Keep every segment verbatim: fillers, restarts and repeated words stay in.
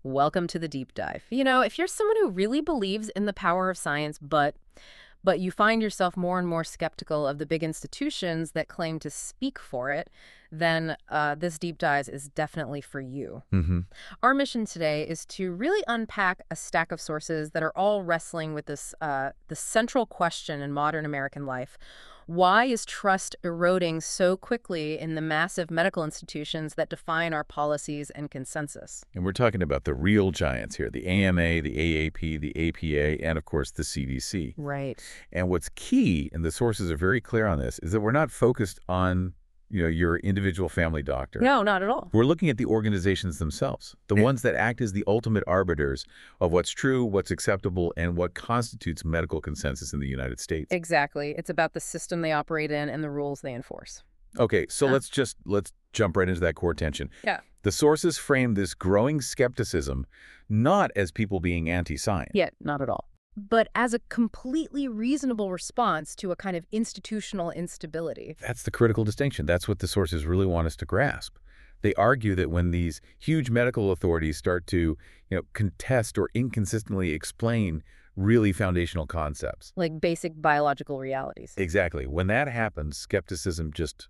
Welcome to the deep dive. You know, if you're someone who really believes in the power of science, but but you find yourself more and more skeptical of the big institutions that claim to speak for it, then uh, this deep dive is definitely for you. Mm-hmm. Our mission today is to really unpack a stack of sources that are all wrestling with this uh, the central question in modern American life. Why is trust eroding so quickly in the massive medical institutions that define our policies and consensus? And we're talking about the real giants here, the A M A, the A A P, the A P A, and of course the C D C. Right. And what's key, and the sources are very clear on this, is that we're not focused on you know, your individual family doctor. No, not at all. We're looking at the organizations themselves, the ones that act as the ultimate arbiters of what's true, what's acceptable, and what constitutes medical consensus in the United States. Exactly. It's about the system they operate in and the rules they enforce. Okay, so Huh. let's just let's jump right into that core tension. Yeah. The sources frame this growing skepticism not as people being anti-science. Yet, not at all. But as a completely reasonable response to a kind of institutional instability. That's the critical distinction. That's what the sources really want us to grasp. They argue that when these huge medical authorities start to, you know, contest or inconsistently explain really foundational concepts. Like basic biological realities. Exactly. When that happens, skepticism just,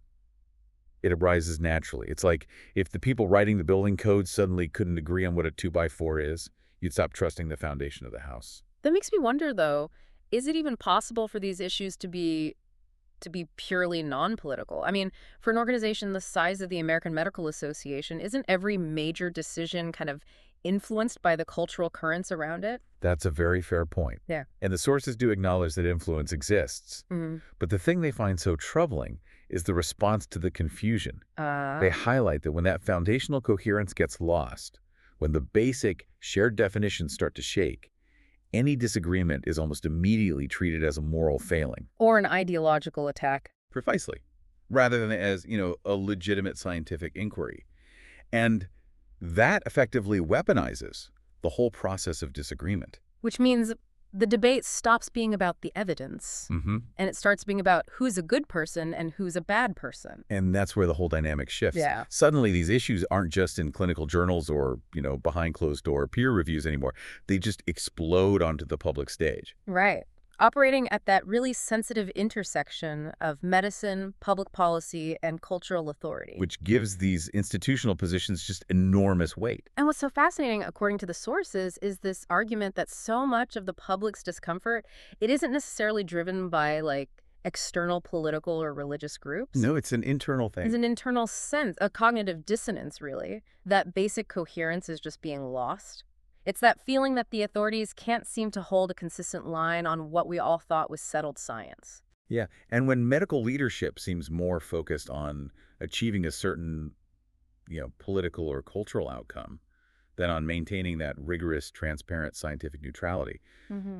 it arises naturally. It's like if the people writing the building code suddenly couldn't agree on what a two by four is, you'd stop trusting the foundation of the house. That makes me wonder, though, is it even possible for these issues to be to be purely non-political? I mean, for an organization the size of the American Medical Association, isn't every major decision kind of influenced by the cultural currents around it? That's a very fair point. Yeah. And the sources do acknowledge that influence exists. Mm. But the thing they find so troubling is the response to the confusion. Uh, They highlight that when that foundational coherence gets lost, when the basic shared definitions start to shake, any disagreement is almost immediately treated as a moral failing. or an ideological attack. Precisely. Rather than as, you know, a legitimate scientific inquiry. And that effectively weaponizes the whole process of disagreement. Which means the debate stops being about the evidence, Mm-hmm. and it starts being about who's a good person and who's a bad person. And that's where the whole dynamic shifts. Yeah. Suddenly, these issues aren't just in clinical journals or, you know, behind closed door peer reviews anymore. They just explode onto the public stage. Right. Operating at that really sensitive intersection of medicine, public policy, and cultural authority. Which gives these institutional positions just enormous weight. And what's so fascinating, according to the sources, is this argument that so much of the public's discomfort, it isn't necessarily driven by, like, external political or religious groups. No, it's an internal thing. It's an internal sense, a cognitive dissonance, really, that basic coherence is just being lost. It's that feeling that the authorities can't seem to hold a consistent line on what we all thought was settled science. Yeah, and when medical leadership seems more focused on achieving a certain, you know, political or cultural outcome than on maintaining that rigorous, transparent scientific neutrality, Mm-hmm.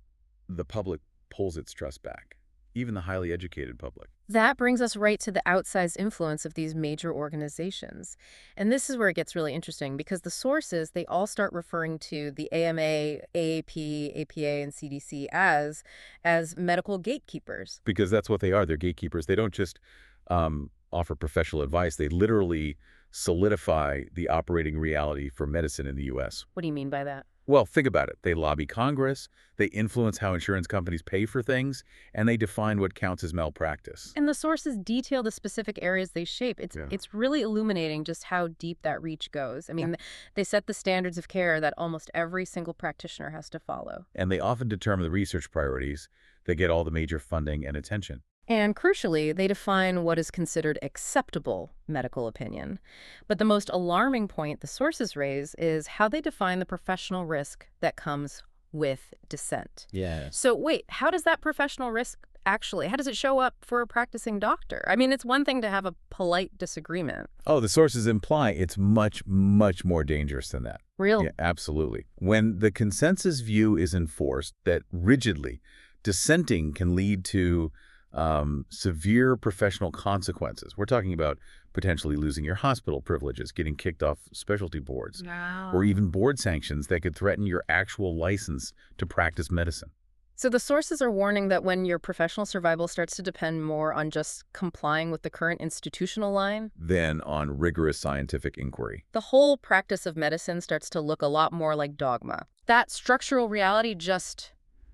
the public pulls its trust back, even the highly educated public. That brings us right to the outsized influence of these major organizations. And this is where it gets really interesting, because the sources, they all start referring to the A M A, A A P, A P A, and C D C as, as medical gatekeepers. Because that's what they are. They're gatekeepers. They don't just um, offer professional advice. They literally solidify the operating reality for medicine in the U S. What do you mean by that? Well, think about it. They lobby Congress, they influence how insurance companies pay for things, and they define what counts as malpractice. And the sources detail the specific areas they shape. It's Yeah. it's really illuminating just how deep that reach goes. I mean, they set the standards of care that almost every single practitioner has to follow. And they often determine the research priorities that get all the major funding and attention. And crucially, they define what is considered acceptable medical opinion. But the most alarming point the sources raise is how they define the professional risk that comes with dissent. Yes. So wait, how does that professional risk actually, how does it show up for a practicing doctor? I mean, it's one thing to have a polite disagreement. Oh, the sources imply it's much, much more dangerous than that. Real. Yeah, absolutely. When the consensus view is enforced that rigidly, dissenting can lead to um, severe professional consequences. We're talking about potentially losing your hospital privileges, getting kicked off specialty boards, Wow. or even board sanctions that could threaten your actual license to practice medicine. So the sources are warning that when your professional survival starts to depend more on just complying with the current institutional line, Then on rigorous scientific inquiry. the whole practice of medicine starts to look a lot more like dogma. That structural reality just,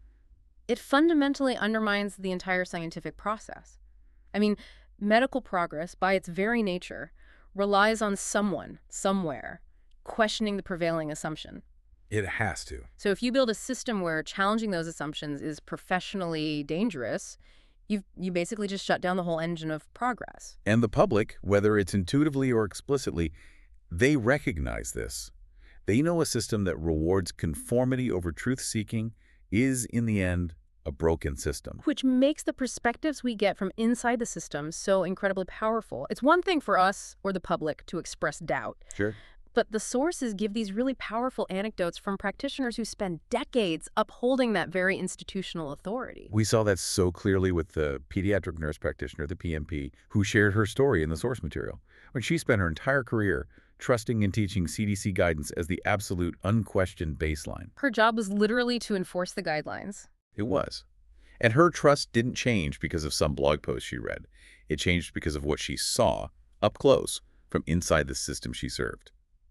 it fundamentally undermines the entire scientific process. I mean, medical progress, by its very nature, relies on someone, somewhere, questioning the prevailing assumption. It has to. So if you build a system where challenging those assumptions is professionally dangerous, you you basically just shut down the whole engine of progress. And the public, whether it's intuitively or explicitly, they recognize this. They know a system that rewards conformity over truth-seeking is, in the end, a broken system. Which makes the perspectives we get from inside the system so incredibly powerful. It's one thing for us or the public to express doubt, Sure. but the sources give these really powerful anecdotes from practitioners who spend decades upholding that very institutional authority. We saw that so clearly with the pediatric nurse practitioner, the P M P, who shared her story in the source material. When she spent her entire career trusting and teaching C D C guidance as the absolute, unquestioned baseline. Her job was literally to enforce the guidelines. It was. And her trust didn't change because of some blog post she read. It changed because of what she saw up close from inside the system she served.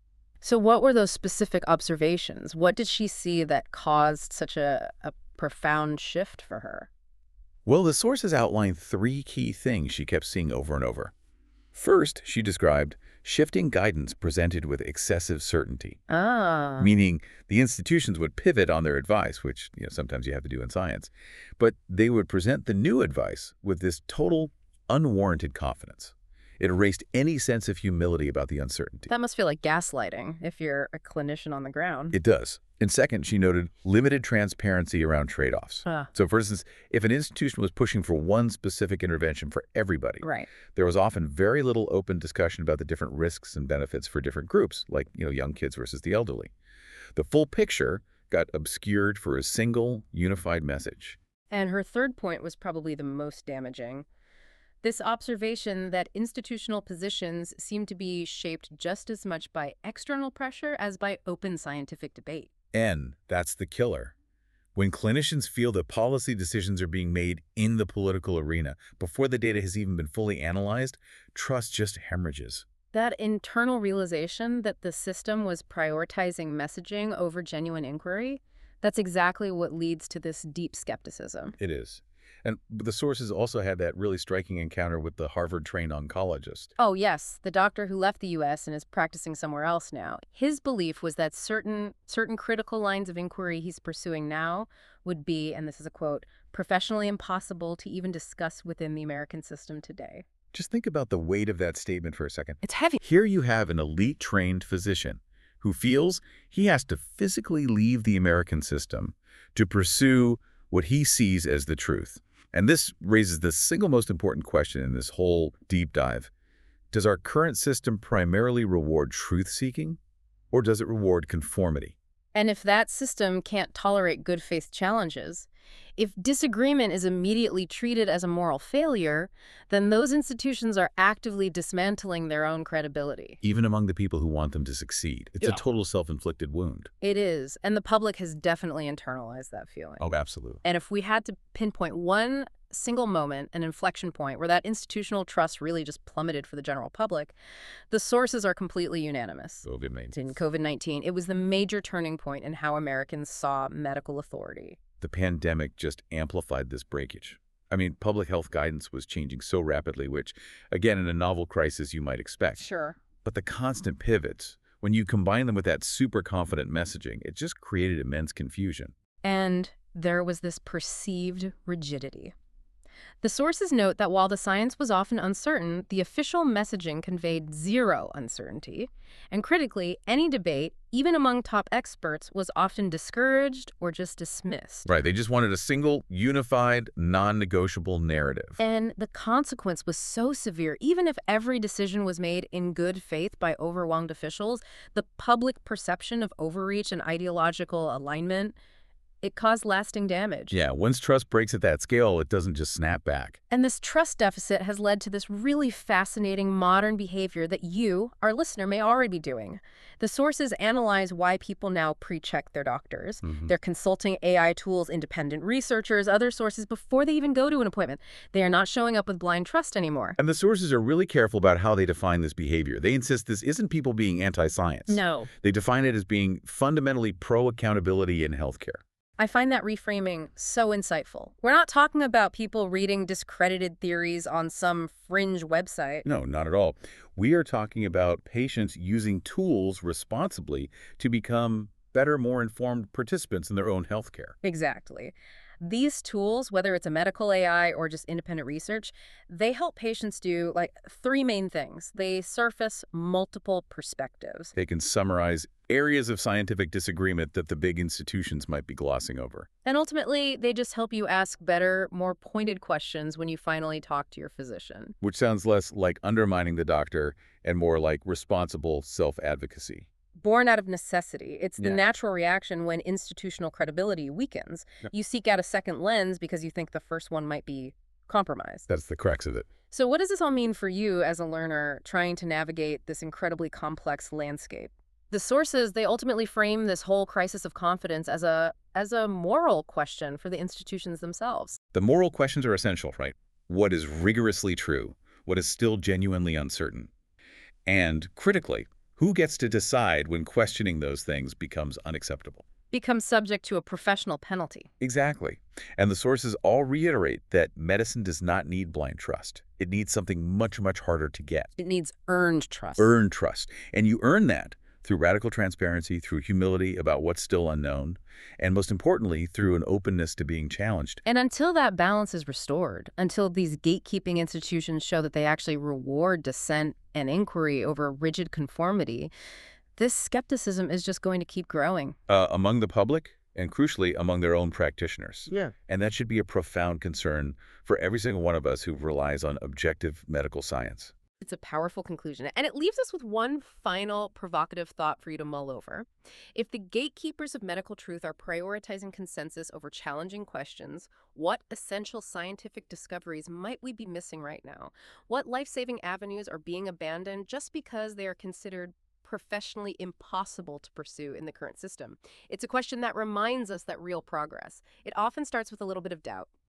So what were those specific observations? What did she see that caused such a, a profound shift for her? Well, the sources outlined three key things she kept seeing over and over. First, she described shifting guidance presented with excessive certainty, Ah. meaning the institutions would pivot on their advice, which you know sometimes you have to do in science, but they would present the new advice with this total, unwarranted confidence. It erased any sense of humility about the uncertainty. That must feel like gaslighting if you're a clinician on the ground. It does. And second, she noted limited transparency around trade-offs. Ah, So for instance, if an institution was pushing for one specific intervention for everybody, right. there was often very little open discussion about the different risks and benefits for different groups, like you know young kids versus the elderly. The full picture got obscured for a single, unified message. And her third point was probably the most damaging. This observation that institutional positions seem to be shaped just as much by external pressure as by open scientific debate. And that's the killer. When clinicians feel that policy decisions are being made in the political arena before the data has even been fully analyzed, trust just hemorrhages. That internal realization that the system was prioritizing messaging over genuine inquiry, that's exactly what leads to this deep skepticism. It is. And the sources also had that really striking encounter with the Harvard-trained oncologist. Oh, yes, the doctor who left the U S and is practicing somewhere else now. His belief was that certain certain critical lines of inquiry he's pursuing now would be, and this is a quote, professionally impossible to even discuss within the American system today. Just think about the weight of that statement for a second. It's heavy. Here you have an elite-trained physician who feels he has to physically leave the American system to pursue what he sees as the truth. And this raises the single most important question in this whole deep dive. Does our current system primarily reward truth-seeking, or does it reward conformity? And if that system can't tolerate good faith challenges, if disagreement is immediately treated as a moral failure, then those institutions are actively dismantling their own credibility. Even among the people who want them to succeed. It's Yeah. a total self-inflicted wound. It is, and the public has definitely internalized that feeling. Oh, absolutely. And if we had to pinpoint one single moment, an inflection point, where that institutional trust really just plummeted for the general public, the sources are completely unanimous. COVID nineteen. In COVID nineteen, it was the major turning point in how Americans saw medical authority. The pandemic just amplified this breakage. I mean, public health guidance was changing so rapidly, which, again, in a novel crisis you might expect. Sure. But the constant pivots, when you combine them with that super confident messaging, it just created immense confusion. And there was this perceived rigidity. The sources note that while the science was often uncertain, the official messaging conveyed zero uncertainty. And critically, any debate, even among top experts, was often discouraged or just dismissed. Right, they just wanted a single, unified, non-negotiable narrative. And the consequence was so severe, even if every decision was made in good faith by overwhelmed officials, the public perception of overreach and ideological alignment, It caused lasting damage. Yeah, once trust breaks at that scale, it doesn't just snap back. And this trust deficit has led to this really fascinating modern behavior that you, our listener, may already be doing. The sources analyze why people now pre-check their doctors. Hmm. They're consulting A I tools, independent researchers, other sources before they even go to an appointment. They are not showing up with blind trust anymore. And the sources are really careful about how they define this behavior. They insist this isn't people being anti-science. No. They define it as being fundamentally pro-accountability in healthcare. I find that reframing so insightful. We're not talking about people reading discredited theories on some fringe website. No, not at all. We are talking about patients using tools responsibly to become better, more informed participants in their own healthcare. Exactly. These tools, whether it's a medical A I or just independent research, they help patients do like three main things. They surface multiple perspectives. They can summarize areas of scientific disagreement that the big institutions might be glossing over. And ultimately, they just help you ask better, more pointed questions when you finally talk to your physician. Which sounds less like undermining the doctor and more like responsible self-advocacy. Born out of necessity. It's the Yeah. natural reaction when institutional credibility weakens. Yep. You seek out a second lens because you think the first one might be compromised. That's the crux of it. So what does this all mean for you as a learner trying to navigate this incredibly complex landscape? The sources, they ultimately frame this whole crisis of confidence as a as a moral question for the institutions themselves. The moral questions are essential, right? What is rigorously true? What is still genuinely uncertain? And critically, who gets to decide when questioning those things becomes unacceptable? Becomes subject to a professional penalty. Exactly. And the sources all reiterate that medicine does not need blind trust. It needs something much, much harder to get. It needs earned trust. Earn trust. And you earn that through radical transparency, through humility about what's still unknown, and most importantly, through an openness to being challenged. And until that balance is restored, until these gatekeeping institutions show that they actually reward dissent and inquiry over rigid conformity, this skepticism is just going to keep growing. Uh, among the public, and crucially, among their own practitioners. Yeah. And that should be a profound concern for every single one of us who relies on objective medical science. It's a powerful conclusion. And it leaves us with one final provocative thought for you to mull over. If the gatekeepers of medical truth are prioritizing consensus over challenging questions, what essential scientific discoveries might we be missing right now? What life-saving avenues are being abandoned just because they are considered professionally impossible to pursue in the current system? It's a question that reminds us that real progress, it often starts with a little bit of doubt.